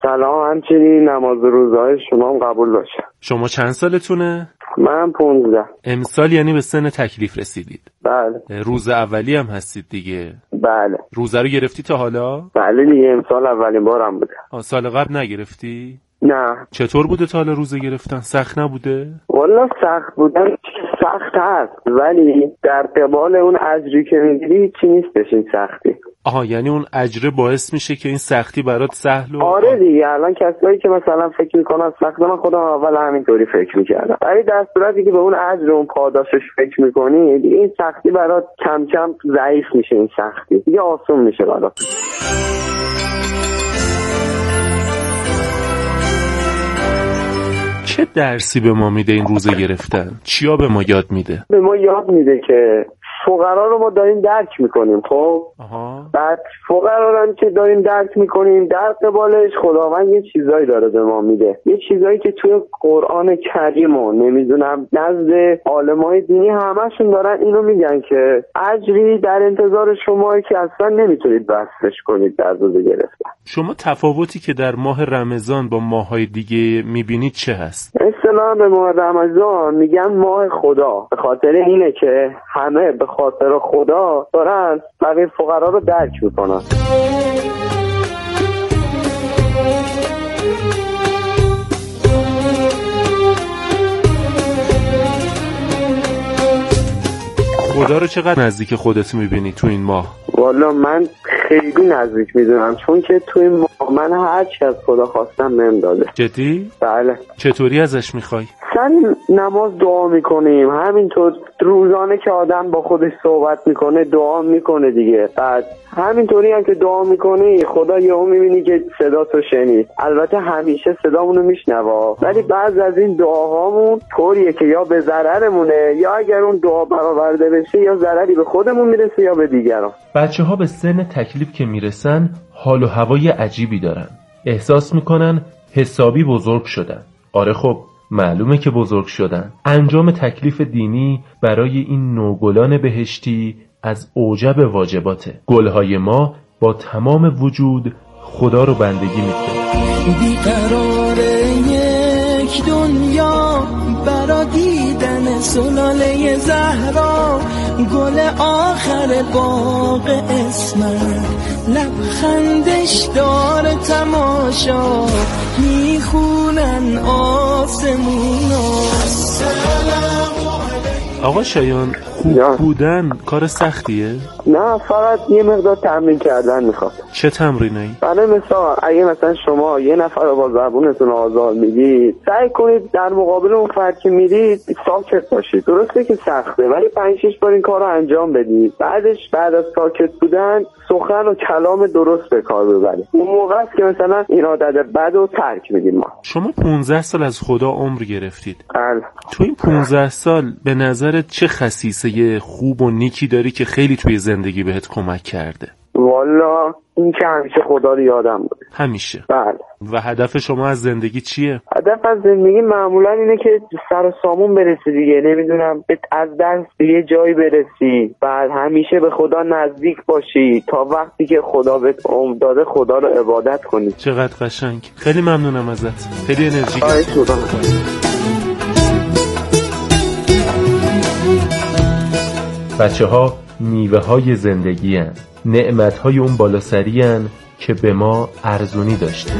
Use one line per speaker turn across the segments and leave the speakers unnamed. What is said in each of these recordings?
سلام، همچنین نماز روزهای شما هم قبول باشه.
شما چند سالتونه؟
من 15.
امسال یعنی به سن تکلیف رسیدید؟
بله.
روز اولی هم هستید دیگه؟
بله.
روزه رو گرفتی تا حالا؟
بله دیگه، امسال اولین بارم بوده.
سال قبل نگرفتی؟
نه.
چطور بوده تا حالا روزه گرفتن؟ سخت نبوده؟
والا سخت بودن سخت هست، ولی در قبال اون اجری که میگیری چی نیستش این سختی.
آها، یعنی اون اجره باعث میشه که این سختی برات سهل و
آره دیگه. الان کسایی که مثلا فکر میکنن سخته، من خودم اول همینطوری فکر میکردم، ولی در صورتی که به اون اجر اون پاداشش فکر میکنی دیگه این سختی برات کم کم ضعیف میشه، این سختی دیگه آسون میشه برات.
چه درسی به ما میده این روزه گرفتن؟ چیا به ما یاد میده؟
به ما یاد میده که فقرا رو ما داریم درک میکنیم. خب بعد فقرا رو که داریم درک میکنیم، در قبالش خداوند یه چیزایی داره به ما میده، یه چیزایی که توی قرآن کریم و نمیدونم نزد عالمای دینی همشون دارن اینو میگن که اجری در انتظار شما که اصلا نمیتونید بسش کنید در روزه گرفتن.
شما تفاوتی که در ماه رمضان با ماه‌های دیگه میبینید چه هست؟
اصطلاحاً به ماه رمضان میگن ماه خدا، به خاطر اینه که همه به خاطر خدا دارن فقیر فقرا رو درک میکنن.
خدا رو چقدر نزدیک خودت میبینی تو این ماه؟
والا من خیلی نزدیک میدونم، چون که تو این ماه من هر چی از خدا خواستم بهم داده.
جدی؟
بله.
چطوری ازش میخوای؟
سر نماز دعا میکنیم، همینطور روزانه که آدم با خودش صحبت میکنه دعا میکنه دیگه. بعد همینطوری هم که دعا میکنی خدا یهو میبینی که صدا تو شنید. البته همیشه صدامونو میشنوه، ولی بعض از این دعاهامون طوریه که یا به ضررمونه، یا اگر اون دعا برآورده بشه یا ضرری به خودمون میرسه یا به دیگران.
بچه‌ها به سن تکلیف که میرسن حال و هوای عجیبی دارن، احساس میکنن حسابی بزرگ شدن. آره خب معلومه که بزرگ شدن. انجام تکلیف دینی برای این نوگلان بهشتی از اوجب واجباته. گلهای ما با تمام وجود خدا رو بندگی میکنه.
بیقراره یک دنیا برا دیدن سلاله زهرا، گل آخر باغ اسمت لبخندش داره تماشا، میخونن آسمونا.
آقا شایان، خوب بودن کار سختیه؟
نه، فقط یه مقدار تمرین کردن میخواد.
چه تمرینایی؟
برای مثال اگه مثلا شما یه نفر رو با زبونتون آزار میگید، سعی کنید در مقابل اون فرد که میرید ساکت باشید. درسته که سخته، ولی 5-6 بار این کار رو انجام بدید. بعد از ساکت بودن سخن و کلام درست به کار ببرید. اون موقع است که مثلا این عادت بد رو ترک میدیم. ما
شما 15 سال از خدا عمر گرفتید.
بله.
تو این 15 سال به نظرت چه خصیصه خوب و نیکی داری که خیلی توی زندگی بهت کمک کرده؟
والا این که همیشه خدا رو یادم بود.
همیشه؟
بله.
و هدف شما از زندگی چیه؟
هدف از زندگی معمولا اینه که سر و سامون برسی دیگه، نمیدونم از دست به یه جایی برسی، بعد همیشه به خدا نزدیک باشی تا وقتی که خدا بهت عمر داده خدا رو عبادت کنی.
چقدر قشنگ. خیلی ممنونم ازت. خیلی انرژی بچه ها میوه های زندگی هن. نعمت های اون بالاسری هن که به ما ارزونی داشته.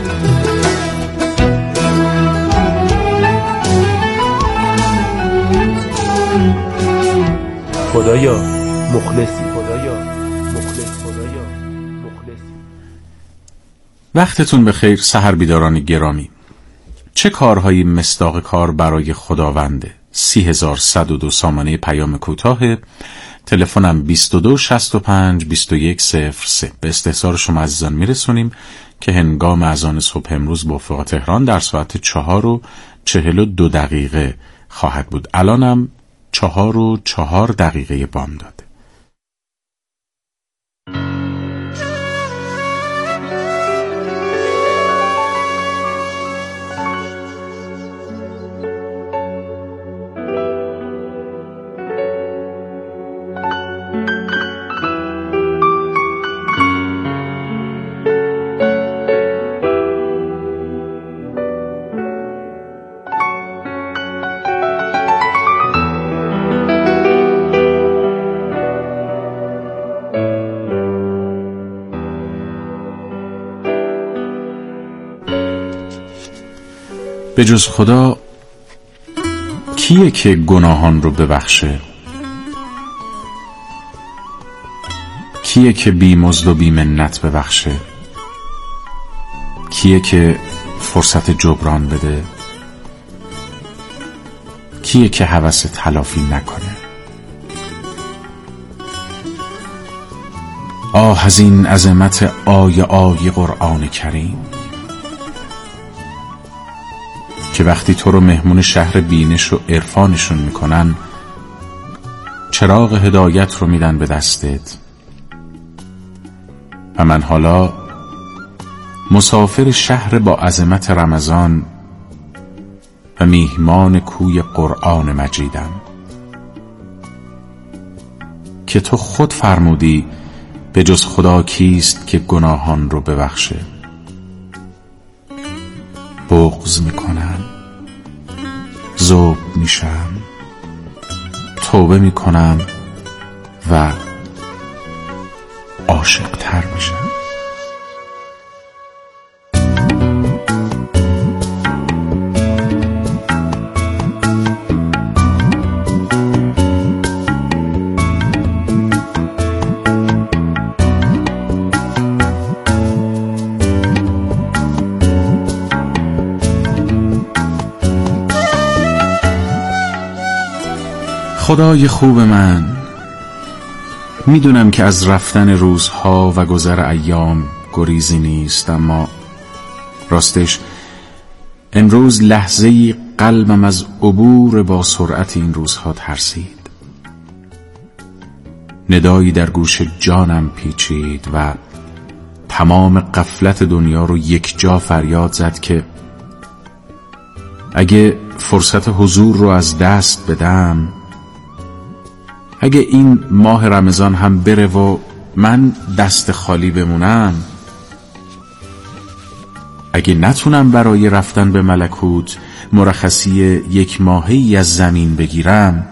خدایا مخلصی، خدایا مخلص، خدایا مخلصی.
وقتتون بخیر سحر بیداران گرامی. چه کارهایی مصداق کار برای خداونده؟ 30102 سامانه پیام کوتاه، تلفنم 22 65 21 03. به استحضار شما عزیزان میرسونیم که هنگام اذان صبح امروز با وفق تهران در ساعت 4:42 خواهد بود. الانم 4:04 بامداد. به جز خدا کیه که گناهان رو ببخشه؟ کیه که بی مزد و بی منت ببخشه؟ کیه که فرصت جبران بده؟ کیه که هوس تلافی نکنه؟ آه از این عظمت آیه قرآن کریم که وقتی تو رو مهمون شهر بینش و عرفانشون میکنن چراغ هدایت رو میدن به دستت و من حالا مسافر شهر با عظمت رمضان و میهمان کوی قرآن مجیدم که تو خود فرمودی به جز خدا کیست که گناهان رو ببخشه؟ بغض میکنم، ذوب میشم، توبه میکنم و عاشق تر میشم. خدای خوب من، میدونم که از رفتن روزها و گذر ایام گریزی نیست، اما راستش امروز لحظه‌ای قلبم از عبور با سرعت این روزها ترسید. ندایی در گوش جانم پیچید و تمام غفلت دنیا رو یک جا فریاد زد که اگه فرصت حضور رو از دست بدم، اگه این ماه رمضان هم بره و من دست خالی بمونم، اگه نتونم برای رفتن به ملکوت مرخصی 1 ماهی از زمین بگیرم،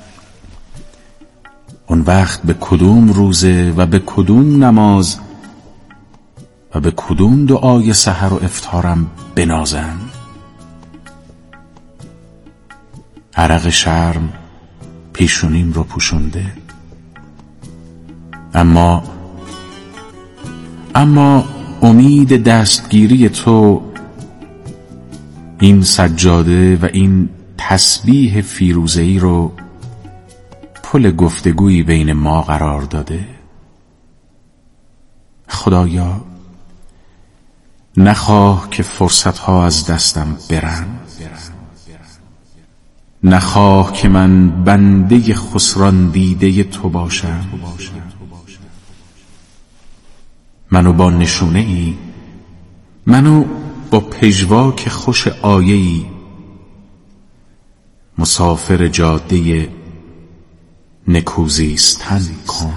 اون وقت به کدوم روزه و به کدوم نماز و به کدوم دعای سحر و افطارم بنازم؟ عرق شرم پیشونیم رو پوشونده، اما امید دستگیری تو این سجاده و این تسبیح فیروزه‌ای رو پل گفتگویی بین ما قرار داده. خدایا نخواه که فرصتها از دستم برن، نخواه که من بنده خسران دیده تو باشم. منو با نشونه ای، منو با پژواک خوش آیه ای، مسافر جاده نکوزیستن کن.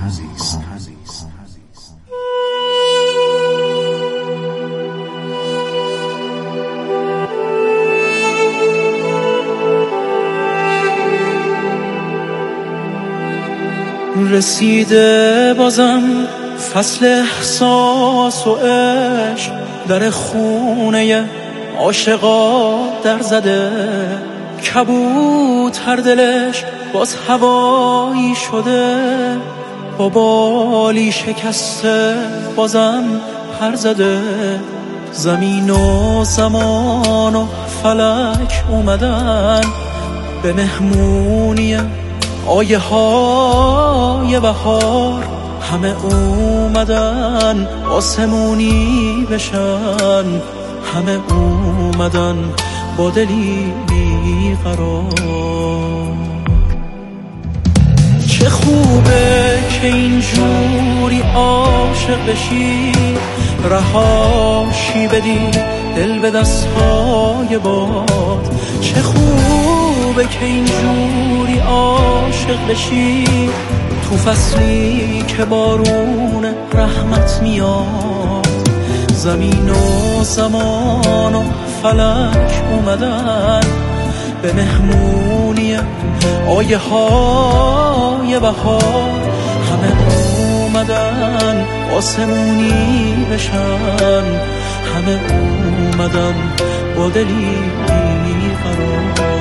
رسیده بازم فصل احساس و عشق، در خونه عاشقا در زده، کبوتر دلش باز هوایی شده، با بالی شکسته بازم پر زده. زمین و زمان و فلک اومدن به مهمونی آیه های بهار، همه اومدن آسمونی بشن، همه اومدن با دلی بیقرار. چه خوبه که اینجوری عاشق بشی، رهاشی بدی دل به دستهای باد. چه خوبه که اینجوری عاشق بشی، تو فصلی که بارون رحمت میاد. زمین و زمان و فلک اومدن به مهمونی آیه های بهار، همه اومدن آسمونی بشن، همه اومدم با دلی بیقرار.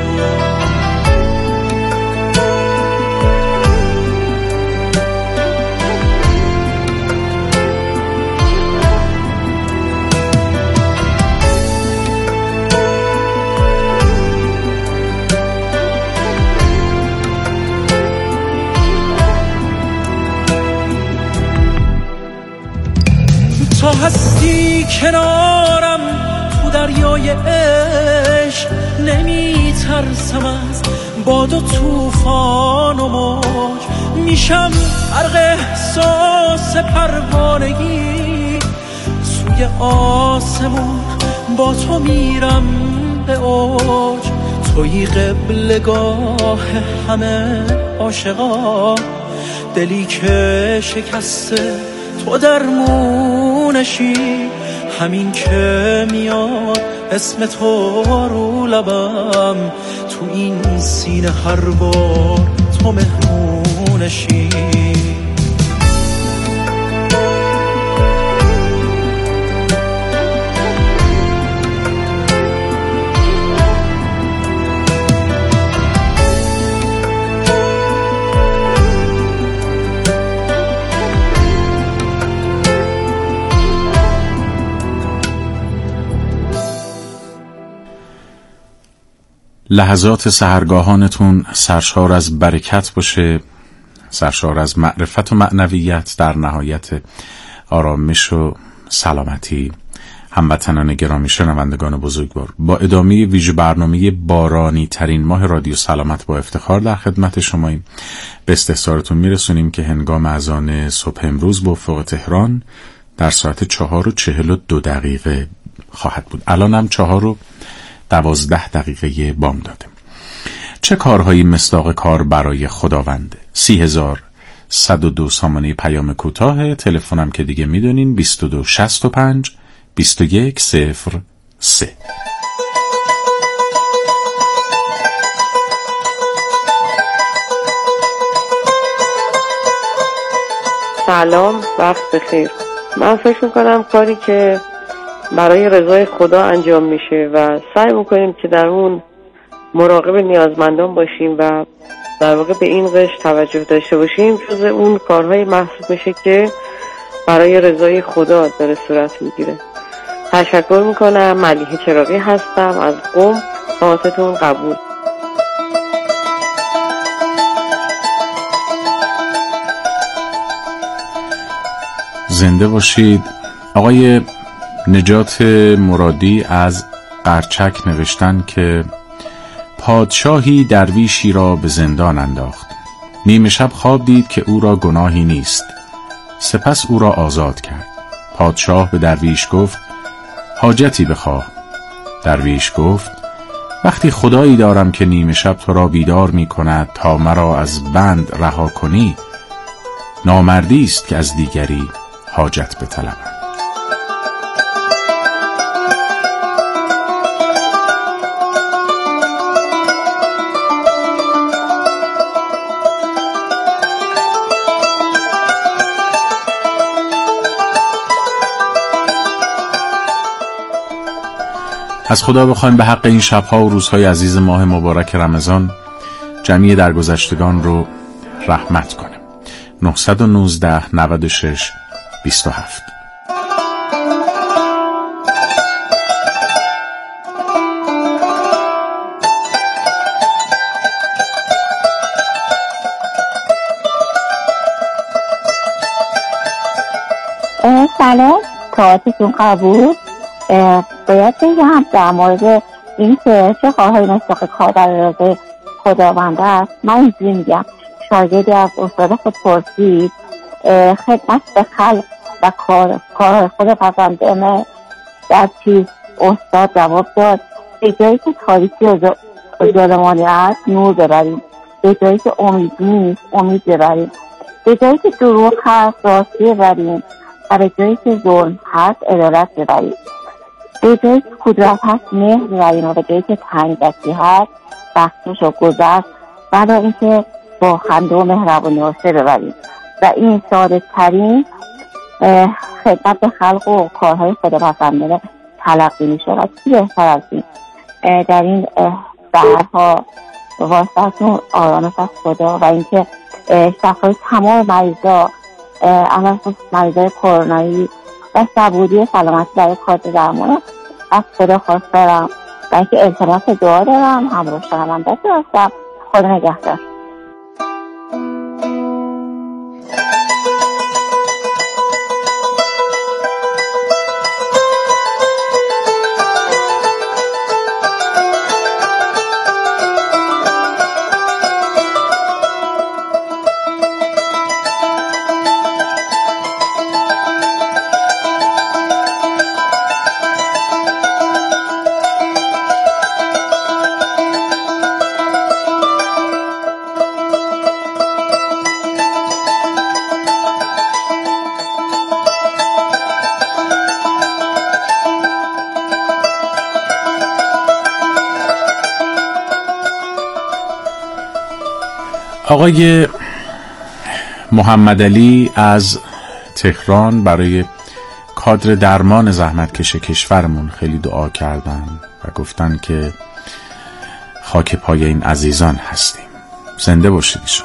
تو هستی کنارم تو دریای عشق، نمی ترسم از باد و طوفان و موج، میشم غرق احساس پروانگی سوی آسمون، با تو میرم به اوج. تویی قبلگاه همه عاشقا، دلی که شکسته تو درمونشی، همین که میاد اسم تو رو لبم، تو این سینه هر بار تو مهمونشی.
لحظات سحرگاهانتون سرشار از برکت باشه، سرشار از معرفت و معنویت، در نهایت آرامش و سلامتی. هموطنان گرامی، شنوندگان بزرگوار، با ادامه ویژه برنامه بارانی ترین ماه رادیو سلامت با افتخار در خدمت شماییم. به استحضارتون میرسونیم که هنگام اذان صبح امروز به افق تهران در ساعت 4:42 خواهد بود. الان هم 4:12 بامداده. چه کارهایی مصداق کار برای خداونده؟ 30102 سامانه پیام کوتاه، تلفنم که دیگه میدونین 2265 2103.
سلام، وقت بخیر. من فکر میکنم کاری که برای رضای خدا انجام میشه و سعی میکنیم که در اون مراقب نیازمندان باشیم و در واقع به این قش توجه داشته باشیم، جز اون کارهای محسوب میشه که برای رضای خدا داره صورت میگیره. تشکر میکنم. ملیحه چراغی هستم از قم. ساعتتون قبول.
زنده باشید. آقای نجات مرادی از قرچک نوشتن که پادشاهی درویشی را به زندان انداخت. نیمه شب خواب دید که او را گناهی نیست، سپس او را آزاد کرد. پادشاه به درویش گفت حاجتی بخواه. درویش گفت وقتی خدایی دارم که نیمه شب تو را بیدار می کند تا مرا از بند رها کنی، نامردی است که از دیگری حاجت بطلبم. از خدا بخوایم به حق این شبها و روزهای عزیز ماه مبارک رمضان جمعی درگذشتگان رو رحمت کنه. 919 96 27.
سلام، طاعتتون قبول. باید بگم در مورد این که چه کارهای مصداق کار برای رضای خداونده است. من اینجوری میگم، شاگردی از استاد خود پرسید خدمت به خلق و کارهای خداونده در چیز؟ استاد جواب داد به جایی که تاریکی و ظلمانی است نور ببریم، به جایی که امید نیست امید ببریم، به جایی که دروغ هست راستی ببریم و به جایی که ظلم هست عدالت ببریم، به جایی که قدرت هست مهر ببریم و به جایی که تنگدستی هست بخشش و گذشت ولی اینکه با خنده و مهربانی ببریم. و این ساده ترین خدمت به خلق و کارهای خداوندانه تلقی میشه و چی بهتر از این در این سهرها واسطتون آرامش از خدا و اینکه شفای تمام مریضا اما مریضای کرونایی و صبوری سلامتی برای کادر درمان از خدا خواست دارم و اینکه التماس دعا دارم. همراه شنونده هستم. خدا نگهدار.
آقای محمد علی از تهران برای کادر درمان زحمتکش کشورمون خیلی دعا کردن و گفتن که خاک پای این عزیزان هستیم. زنده باشید ایشون.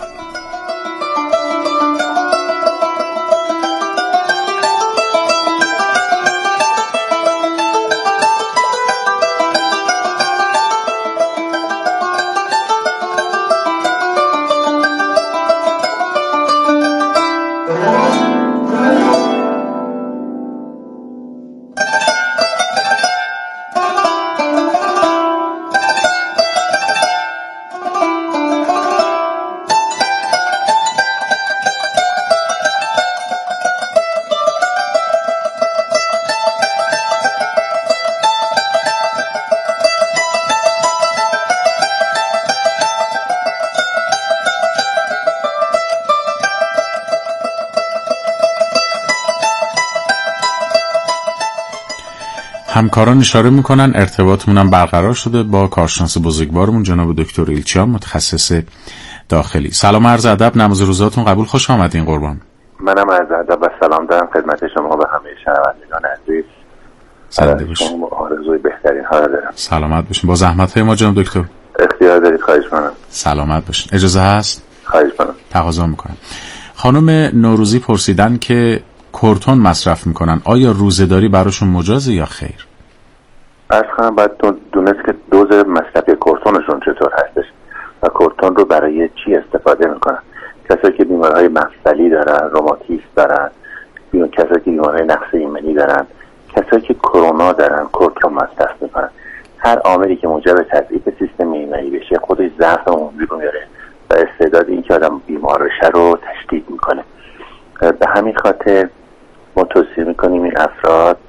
همکاران اشاره میکنن ارتباطمون هم برقرار شده با کارشناس بزرگوارمون جناب دکتر ایلچیان متخصص داخلی. سلام عرض ادب، نماز روزاتون قبول، خوش آمدین قربان.
منم عرض ادب و سلام دارم خدمت شما و همه شنوندگان عزیز.
زنده باشید.
آرزوی بهترین ها دارم.
سلامت باشین. با زحمت‌های ما جناب دکتر.
اختیار دارید، خواهش می‌کنم.
سلامت باشین. اجازه هست؟
خواهش می‌کنم.
تقاضا می‌کنم. خانم نوروزی پرسیدن که کورتون مصرف می‌کنن، آیا روزه‌داری براشون مجازه یا خیر؟
عرض کنم باید دونست که دوز مصرفی کورتونشون چطور هستش و کورتون رو برای چی استفاده میکنن. کسایی که بیماری‌های مفصلی دارن، روماتیسم دارن، کسایی که بیماری‌های نقص ایمنی دارن، کسایی که کرونا دارن کورتون مصرف میکنن. هر عاملی که موجب تضعیف سیستم ایمنی بشه خودش ضعف عمومی رو میاره و استعداد این که آدم بیمار بشه رو تشدید میکنه. به همین خاطر ما توصیه میکنیم این افراد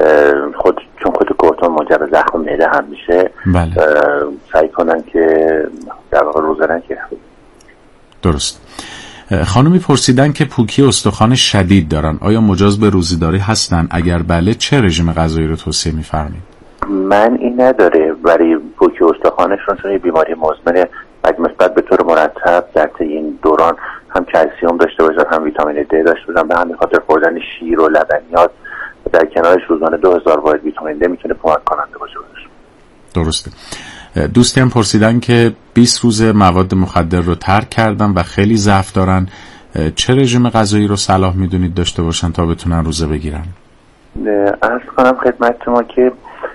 چون خود کورتون موجب زخم معده هم میشه،
بله.
سعی کنن که در واقع روزه نگیرن.
درست. خانمی پرسیدن که پوکی استخوان شدید دارن، آیا مجاز به روزه‌داری هستن؟ اگر بله چه رژیم غذایی رو توصیه می‌فرمایید؟
من این نداره برای پوکی استخوانشون، چون یه بیماری مزمن اگه مثبت به طور مرتب در این دوران هم کلسیم داشته باشن هم ویتامین د داشته باشن، به همین خاطر خوردن شیر و لبنیات در کنارش روزانه 2000 واحد ویتامین د میتونه کمک کننده باشه.
درسته. دوستی هم پرسیدن که 20 روز مواد مخدر رو ترک کردن و خیلی ضعف دارن، چه رژیم غذایی رو صلاح میدونید داشته باشن تا بتونن روزه بگیرن؟
عرض کنم خدمت شما که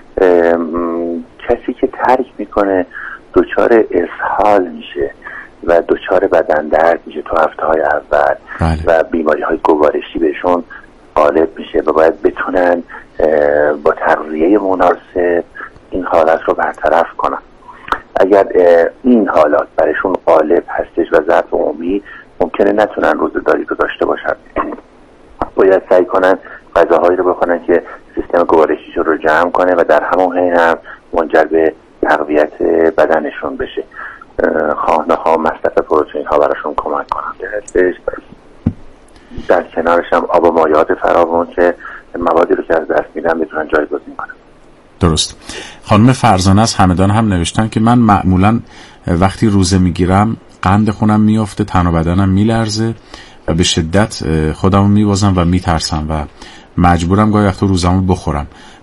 کسی که ترک میکنه دچار اسهال میشه و دچار بدن درد میشه تو هفته‌های اول.
بله.
و بیماری‌های گوارشی بهشون غالب میشه و باید بتونن با تغذیه مناسب این حالت رو برطرف کنن. اگر این حالات برشون غالب هستش و ضعف عمومی ممکنه نتونن روزه‌داری رو داشته باشن، باید سعی کنن غذاهایی رو بخورن که سیستم گوارشیشون رو جمع کنه و در همون حین هم منجر به تقویت بدنشون بشه. خواه مصرف پروتئین ها براشون کمک کننده هستش. در کنارش هم آب و مایعات فراوان که موادی رو که از دست میدن بتونن جایگزین کنن.
درست. خانم فرزانه از همدان هم نوشتن که من معمولا وقتی روزه میگیرم قند خونم میافته، تن و بدنم میلرزه و به شدت خودمو میوازم و میترسم و مجبورم گاهی وقتا روزمو بخورم.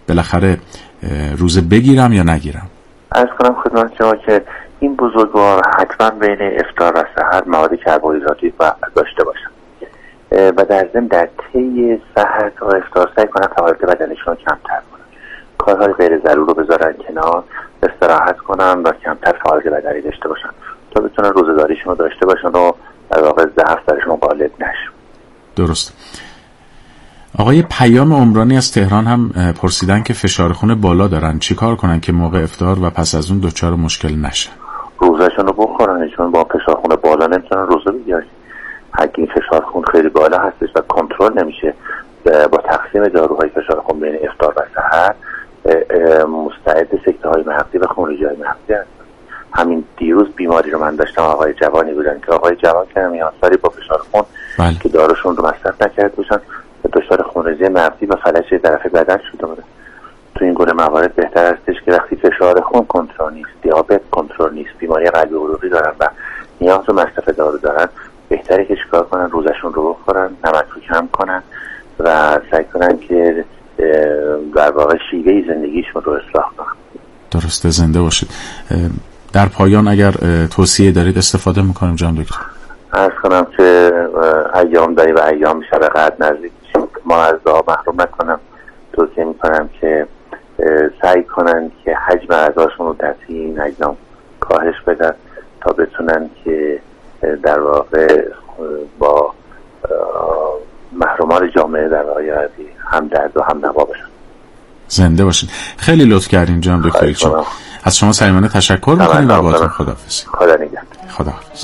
بالاخره روزه بگیرم یا نگیرم؟
عرض کنم خدمت شما که این بزرگوار حتما بین افطار و سحر مواد کربوهیدراتی داشته باشن و در ضمن در طی سحر تا افطار سعی کنن فعالیت بدنشون کمتر کنن، کارهای غیر ضرور رو بذارن کنار، استراحت کنن و کمتر فعالیت بدنی داشته باشن تا بتونن روزه‌داریشون رو داشته باشن و در واقع ضعف درشون غالب نشه.
درست. آقای پیام عمرانی از تهران هم پرسیدن که فشار خون بالا دارن، چیکار کنن که موقع افطار و پس از اون دچار مشکل نشن؟
روزه‌شون رو بخورن، چون با فشار خون بالا نمیتونن روزه بگیرن. اگه این فشار خون خیلی بالا هستش و کنترل نمیشه با تقسیم داروهای فشار خون بین افطار و سحر، مستعد سکته‌های مغزی و خونریزی‌های مغزی هستن. همین دیروز بیماری رو من داشتم، آقای جوانی بودن که آقای جوان که میانساری با فشار خون که داروشون رو مصرف نکرده باشن دچار خونریزی مغزی و فلج طرف بدن شده بوده. تو این گونه موارد بهتر هستش که وقتی فشار خون کنترل نیست، دیابت کنترل نیست، بیماری قلبی عروقی دارن و نیاز به مصرف دارو دارن، بهتره که چیکار کنن؟ روزشون رو بخورن، نمک رو کم کنن و سعی کنن که در واقع شیوه زندگیشون رو اصلاح کنن.
درسته، زنده باشید. در پایان اگر توصیه دارید استفاده میکنیم جناب دکتر.
عرض کنم که ایام داری و ایام شب قدر نزدیک میشیم، ما از دعا محروم نکنم. توصیه میکنم که سعی کنن که حجم اعضاشون رو در این ایام کاهش بدن تا بتونن که در واقع با محرومان جامعه در واقع هم درد و هم نوا بشن.
زنده باشید. خیلی لطف کردین جناب دکتر. از شما صمیمانه تشکر میکنیم و باهاتون خداحافظ.
خدا نگهدار.
خداحافظ.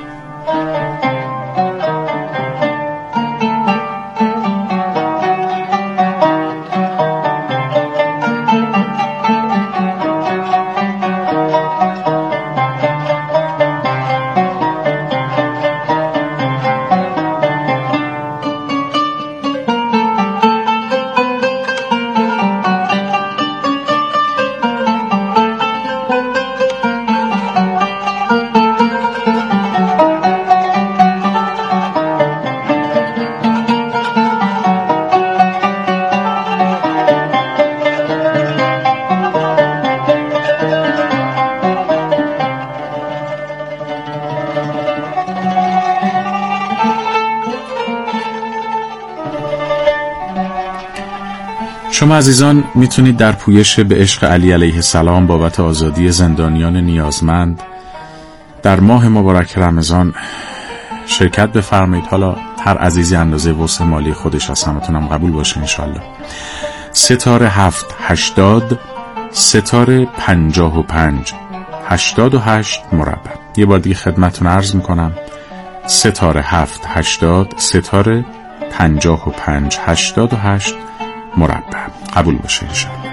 شما عزیزان میتونید در پویش به عشق علی علیه السلام بابت آزادی زندانیان نیازمند در ماه مبارک رمضان شرکت بفرمایید. حالا هر عزیزی اندازه وسع مالی خودش از همتونم قبول باشه انشالله. ستاره 780 ستاره 55 88 مربع. یه بار دیگه خدمتتون عرض میکنم، ستاره 780 ستاره 55 88 مربع. قبول باشه انشالله.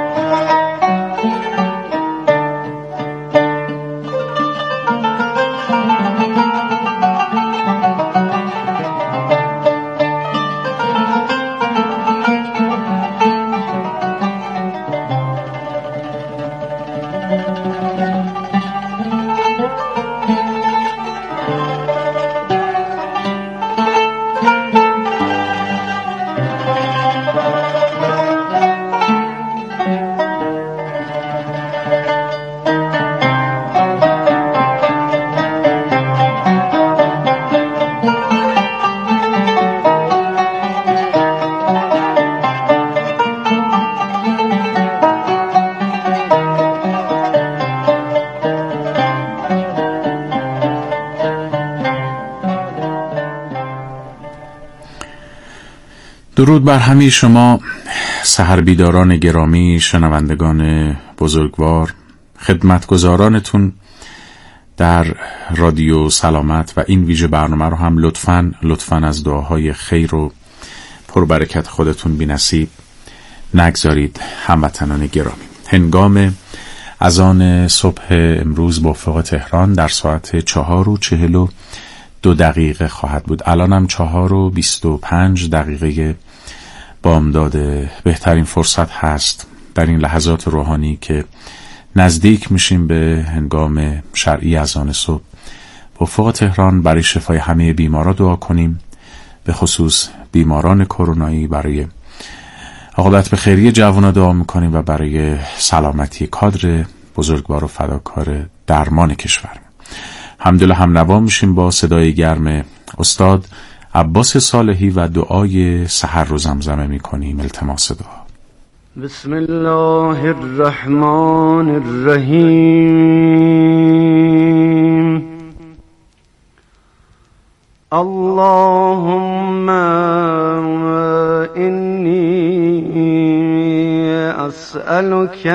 درود بر همه شما سحر بیداران گرامی، شنوندگان بزرگوار، خدمتگزارانتون در رادیو سلامت و این ویژه برنامه رو هم لطفاً از دعاهای خیر و پربرکت خودتون بی‌نصیب نگذارید. هموطنان گرامی، هنگام اذان صبح امروز با افق تهران در ساعت 4:42 خواهد بود. الانم 4:25 بامداد. بهترین فرصت هست در این لحظات روحانی که نزدیک میشیم به هنگام شرعی اذان صبح با افق تهران برای شفای همه بیمارا دعا کنیم، به خصوص بیماران کرونایی، برای عاقبت به خیریه جوونا دعا میکنیم و برای سلامتی کادر بزرگوار و فداکار درمان کشور. حمدلله هم نوا میشیم با صدای گرم استاد عباس صالحی و دعای سحر رو زمزمه میکنیم. التماس دعا.
بسم الله الرحمن الرحیم. اللهم اینی اسألک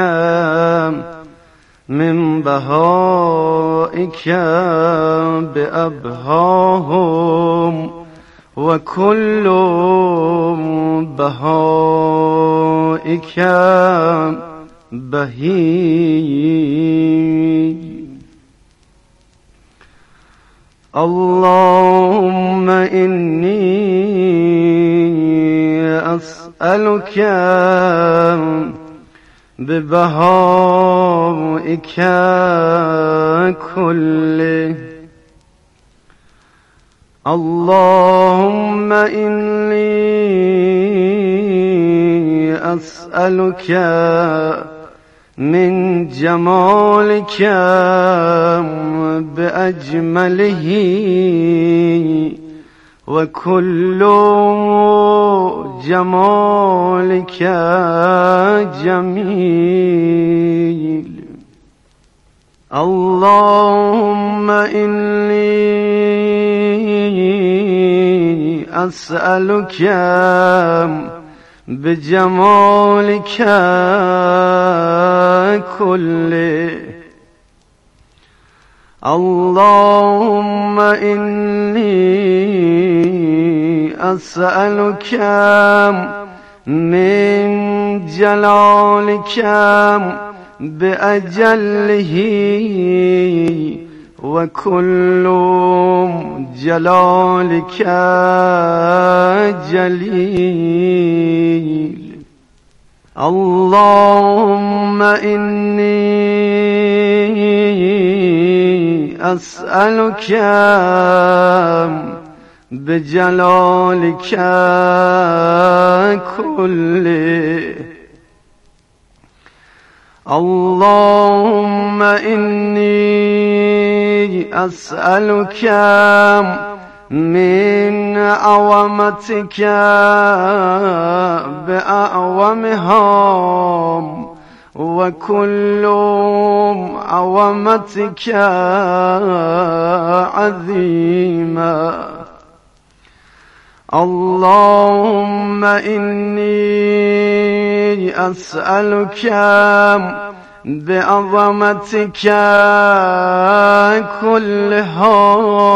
من بهائک بأبهاهم و کل بهائک بهی. اللهم اینی اسألک ببهائک کله. اللهم اینی اسألک من جمالک بأجمله و کل جمالک جمیل. اللهم اینی اسألک بجمالک کله. اللهم اینی اسألک من جلالک بأجله و کل جلالک جلیل. اللهم اینی اسألک بجلالک کله. اللهم اینی اسألک من عظمتک بأعظمها و کل عظمتک عظیما. اللهم اینی اسألک بعظمتك كلها.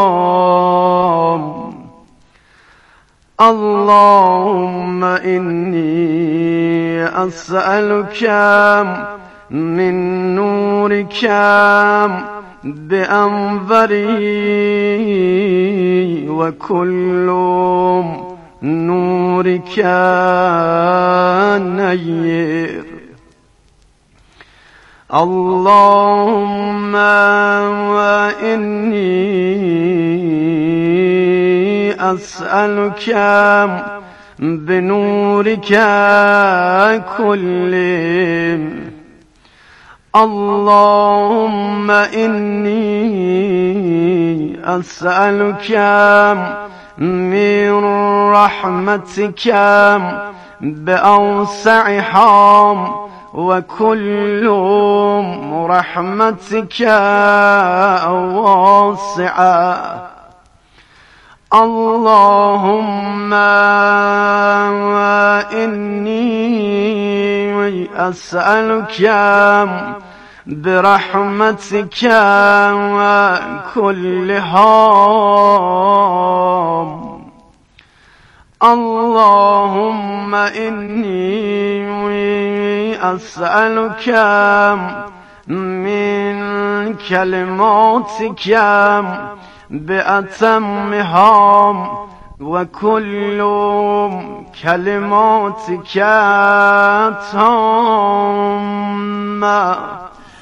اللهم إني أسألك من نورك بأنظري وكل نورك نير. اللهم إني أسألك بنورك كله. اللهم إني أسألك من رحمتك بأوسعها وكل رحمتك واسعة. اللهم إني أسألك برحمتك كلها. اللهم إني أسألك من كلماتك بأتمها وكل كلماتك تامة.